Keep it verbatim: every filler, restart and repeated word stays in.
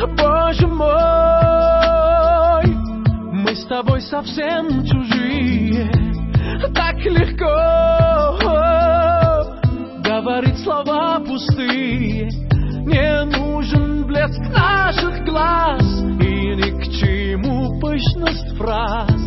Боже мой, мы с тобой совсем чужие. Так легко говорить слова пустые. Не нужен блеск наших глаз и ни к чему пышность фраз.